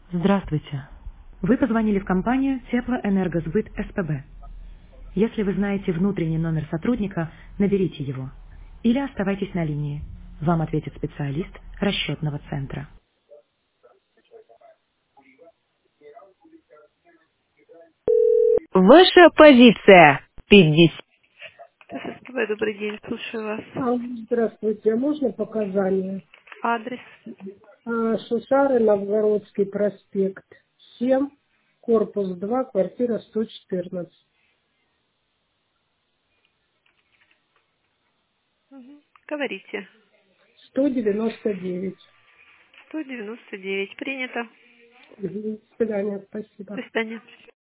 Здравствуйте. Вы позвонили в компанию Теплоэнергосбыт СПБ. Если вы знаете внутренний номер сотрудника, наберите его. Или оставайтесь на линии. Вам ответит специалист расчетного центра. Ваша позиция. 50. ССПБ, добрый день, слушаю вас. Здравствуйте, а можно показания? Адрес. Шушары, Новгородский проспект, 7, корпус 2, квартира 114, Говорите. 199. 199. Принято. До свидания, спасибо. До свидания.